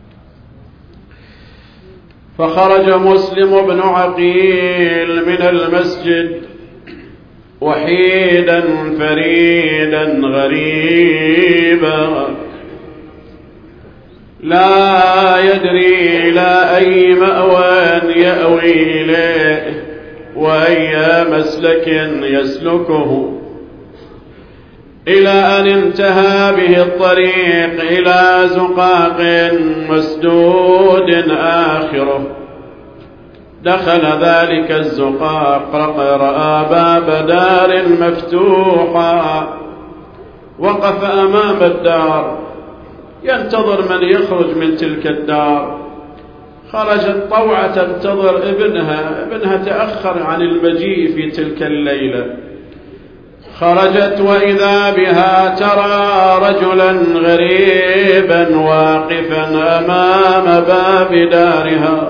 فخرج مسلم بن عقيل من المسجد وحيدا فريدا غريبا، لا يدري إلى أي مأوى يأوي إليه وأي مسلك يسلكه، إلى أن انتهى به الطريق إلى زقاق مسدود آخره. دخل ذلك الزقاق رأى باب دار مفتوحا، وقف أمام الدار ينتظر من يخرج من تلك الدار. خرجت طوعة تنتظر ابنها، ابنها تأخر عن المجيء في تلك الليلة. خرجت وإذا بها ترى رجلا غريبا واقفا أمام باب دارها.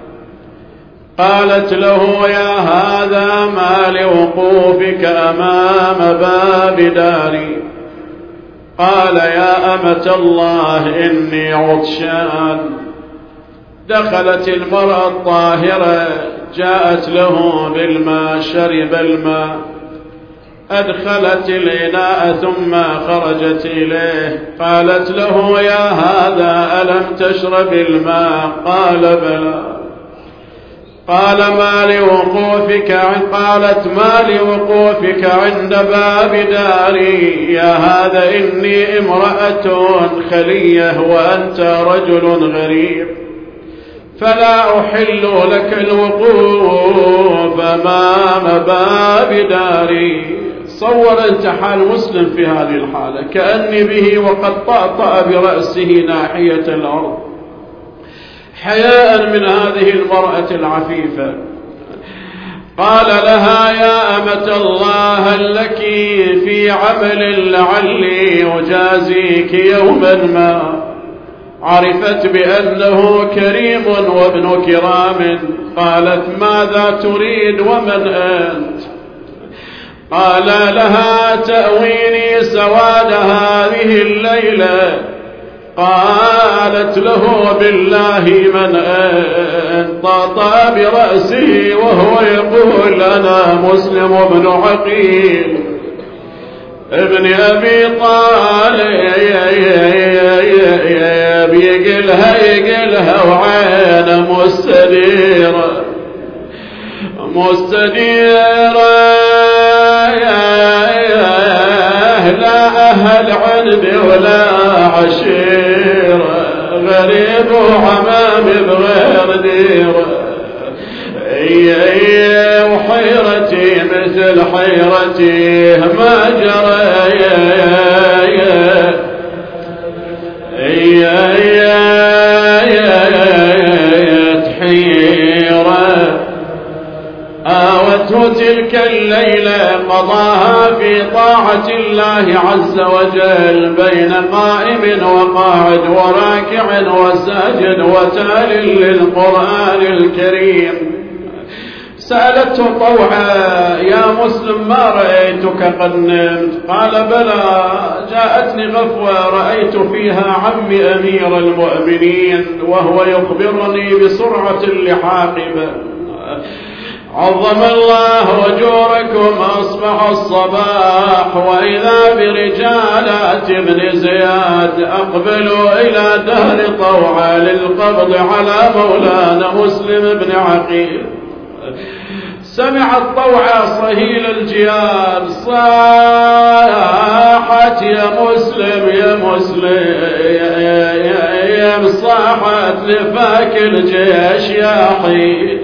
قالت له: يا هذا ما لوقوفك أمام باب داري؟ قال: يا أمة الله إني عطشان. دخلت المرأة الطاهرة، جاءت له بالماء، شرب الماء، أدخلت الإناء ثم خرجت إليه. قالت له: يا هذا ألم تشرب الماء؟ قال: بلى. قال: ما لوقوفك؟ قالت: ما لوقوفك عند باب داري؟ يا هذا إني امرأة خلية وأنت رجل غريب، فلا أحل لك الوقوف أمام باب داري. صور انت حال مسلم في هذه الحالة، كأني به وقد طأطأ برأسه ناحية الأرض حياء من هذه المرأة العفيفة. قال لها: يا أمة الله، هل لك في عمل لعلي أجازيك يوما ما؟ عرفت بأنه كريم وابن كرام. قالت: ماذا تريد ومن أنت؟ قال لها: تأويني سواد هذه الليلة. قالت له: بالله من أنت؟ طاطا برأسه وهو يقول: أنا مسلم بن عقيل ابن أبي طالب. يقلها يقلها وعين مستديرة مستديرة، لا أهل عندي ولا عشيرة، غريب وعمام بغير ديرة. وحيرتي مثل حيرتي ما جرى. آوته تلك الليلة قضاها في طاعة الله عز وجل، بين قائم وقاعد وراكع وساجد وتال للقرآن الكريم. سألته طوعا: يا مسلم، ما رأيتك قد نمت؟ قال: بلى، جاءتني غفوة رأيت فيها عمي أمير المؤمنين وهو يخبرني بسرعة اللحاق به. عظم الله أجوركم. أصبح الصباح وإذا برجالات ابن زياد أقبلوا إلى دار طوعا للقبض على مولانا مسلم بن عقيل. سمعت طوعا صهيل الجياد، صاحت: يا مسلم يا مسلم، صاحت لفاك الجيش يا حين،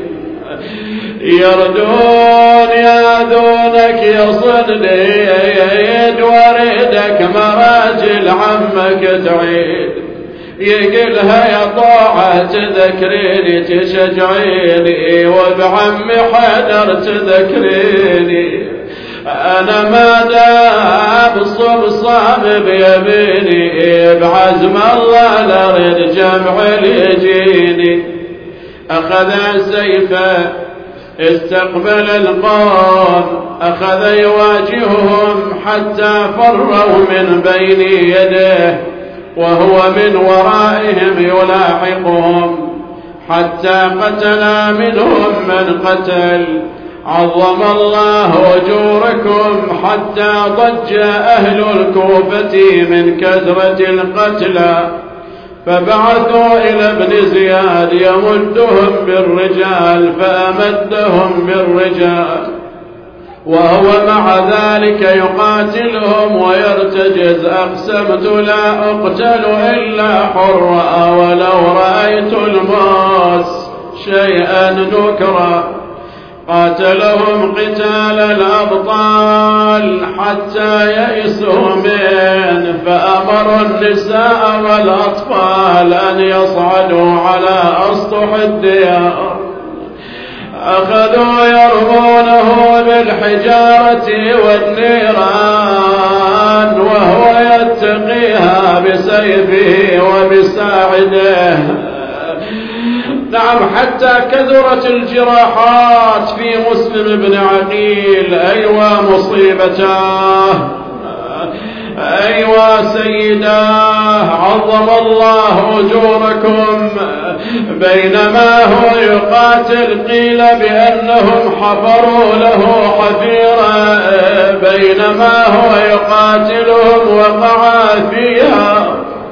يردون ياذونك يا صديد، وريدك مراجل عمك تعيد. يقلها: يا طاعة تذكريني تشجعيني، وبعم حيدر تذكريني، أنا ما دام صبصام بيميني، بعزم الله لرد جمع يجيني. أخذ سيفه استقبل القوم، أخذ يواجههم حتى فروا من بين يديه، وهو من ورائهم يلاحقهم، حتى قتل منهم من قتل. عظم الله أجوركم، حتى ضج أهل الكوفة من كثرة القتلى، فبعثوا إلى ابن زياد يمدهم بالرجال فأمدهم بالرجال، وهو مع ذلك يقاتلهم ويرتجز. أقسمت لا أقتل إلا حرا ولو رأيت الموت شيئا نكرا. قاتلهم قتال الأبطال حتى يئسوا منه، فأمر النساء والأطفال أن يصعدوا على أسطح الديار. أخذوا يرمونه بالحجارة والنيران وهو يتقيها بسيفه وبساعده. نعم، حتى كثرت الجراحات في مسلم بن عقيل. أيوة مصيبتاه، أيوة سيداه، عظم الله أجوركم. بينما هو يقاتل قيل بأنهم حفروا له حفيرا، بينما هو يقاتلهم وقع فيها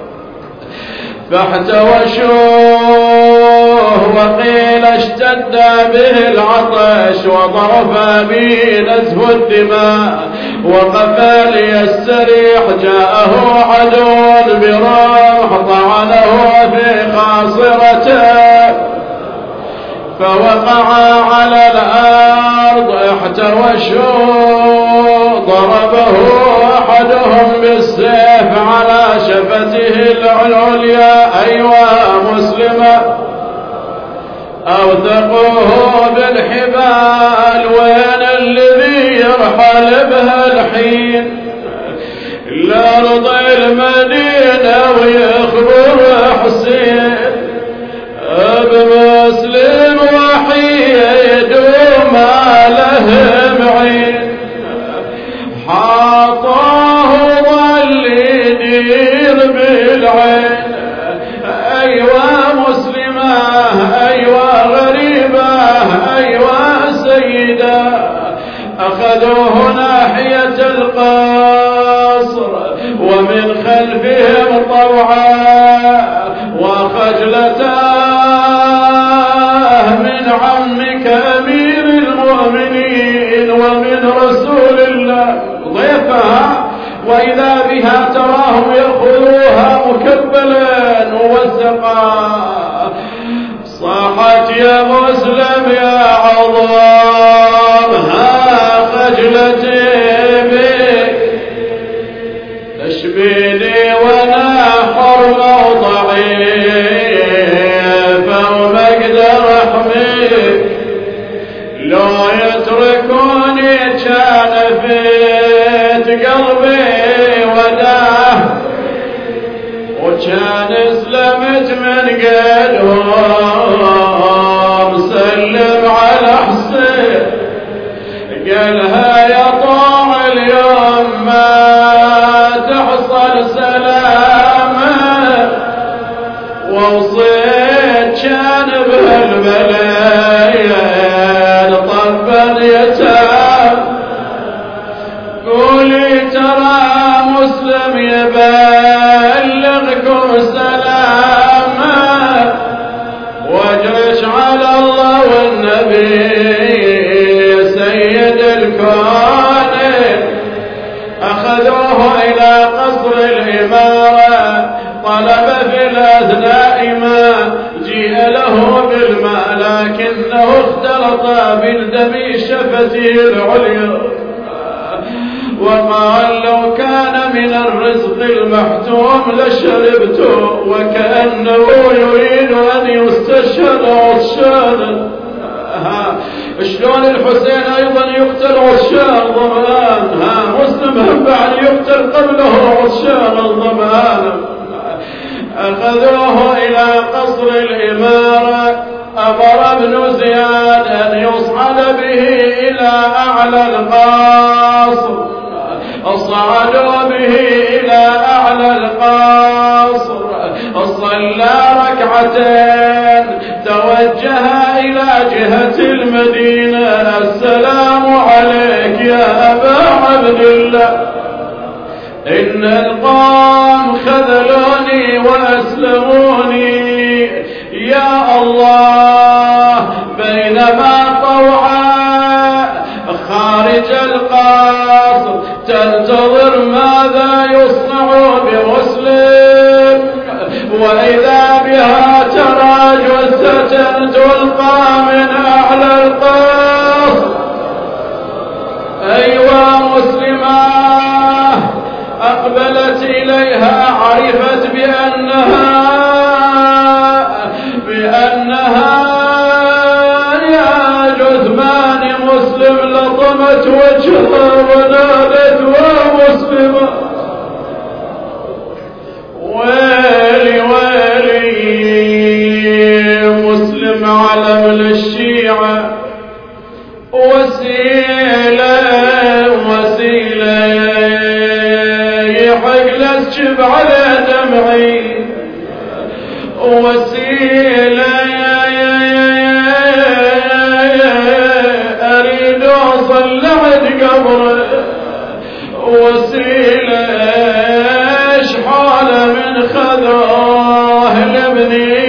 فاحتوشوه، وقيل اشتد به العطش وضرب به نزف الدماء وقفى ليستريح. جاءه عدو برمح طعنه في خاصرته فوقع على الأرض. احتوشوه، ضربه أحدهم بالسيف على شفته العليا. أيوة مسلمة، أوثقوه بالحبال. وين الذي يرحل بها الحين لأرض المدينة ويخبر حسين بمسلم وحيد وما له معين. حاطاه ظل يدير بالعين. أيوة مسلمة، أيوة غريبة، أيوة سيدة. أخذوه ناحية القصر ومن خلفهم طوعا وخجلتاه من عمك أمير المؤمنين ومن رسول الله ضيفها، وإذا بها تراهم يأخذوها مكبلا موثقا. صاحت يا مسلم يا عظام ها خجلتي بك، تشبيني وانا حر وضعيفة وما اقدر احميك. لو يتركوني كان فيت قلبي وداه، وكان اسلمت من قدهم. سلم على حسين قالها يا طاع اليوم ما تحصل سلامة، ووصيت كان بهالبليل طبا يتام. قولي ترى مسلم يبلغكم سلامة، واجرش على الله والنبي سيد الكون. أخذوه إلى قصر الإمارة، طلب في الأثناء ما جيء له بالماء، لكنه اختلط بالدم شفته العليا. وقال لو كان من الرزق المحتوم لشربت، وكأنه يريد أن يستشهد عطشانا. شلون الحسين أيضا يقتل عطشان ظمآن؟ ها مسلم هم بعد يقتل قبله عطشان الظمآن. أخذوه إلى قصر الإمارة. أمر ابن زياد أن يصعد به إلى أعلى القصر. صعدوا به إلى أعلى القصر، صلى ركعتين، توجه إلى جهة المدينة. السلام عليك يا أبا عبد الله، إن القوم خذلوني وأسلموني يا الله. بينما طوعا خارج القصر تنتظر ماذا يصنع بمسلم، وإذا بها ترى جثة تلقى من أعلى القصر. أيوة مسلمة أقبلت إليها، عرفت بأنها بأنها يا جثمان مسلم، لطمت وجهها ونادت ومسلمة. ويلي ويلي مسلم علم للشيعة، وسيلة وسيلة يحق لسجب على دمعي، وسيلة أريد أوصل لعد قبره، وسيلة شحالة من خذاه لابني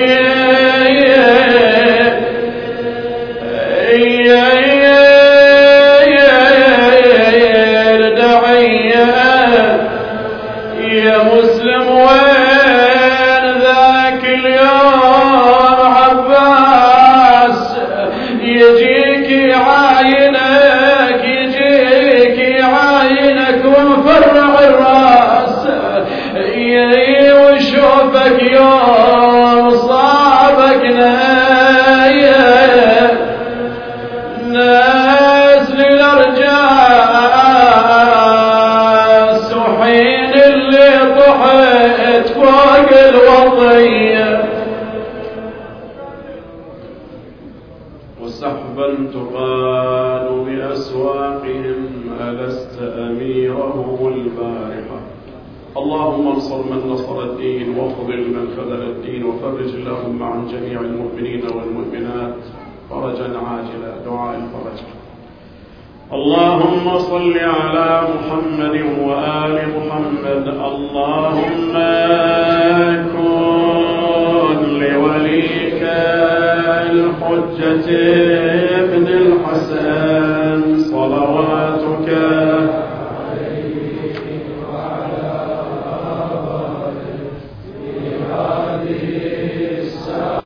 يا مسلم. وين ذاك اليوم عباس يجيك يعاينك، يجيك يعاينك ومفرع الراس، وشوفك يوم صابك نايا ناس للأرجاس، وحين اللي طحت فوق الوطية وسحبا تقال بأسواقهم ألست أميرهم البارحة. اللهم انصر من نصر الدين، واخذل من خذل الدين، وفرج اللهم عن جميع المؤمنين والمؤمنات فرجا عاجلا. دعاء الفرج. اللهم صل على محمد وآل محمد. اللهم كن لوليك الحجة